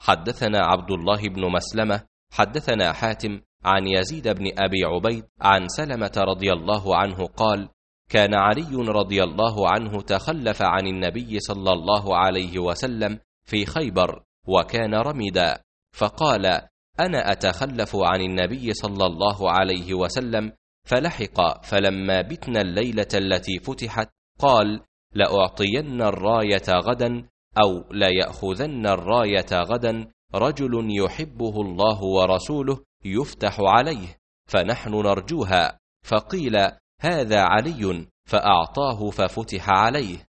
حدثنا عبد الله بن مسلمة حدثنا حاتم عن يزيد بن أبي عبيد عن سلمة رضي الله عنه قال: كان علي رضي الله عنه تخلف عن النبي صلى الله عليه وسلم في خيبر وكان رمدا، فقال: أنا أتخلف عن النبي صلى الله عليه وسلم، فلحق، فلما بتنا الليلة التي فتحت قال: لأعطين الراية غدا أو ليأخذن الراية غدا رجل يحبه الله ورسوله يفتح عليه، فنحن نرجوها. فقيل: هذا علي، فأعطاه ففتح عليه.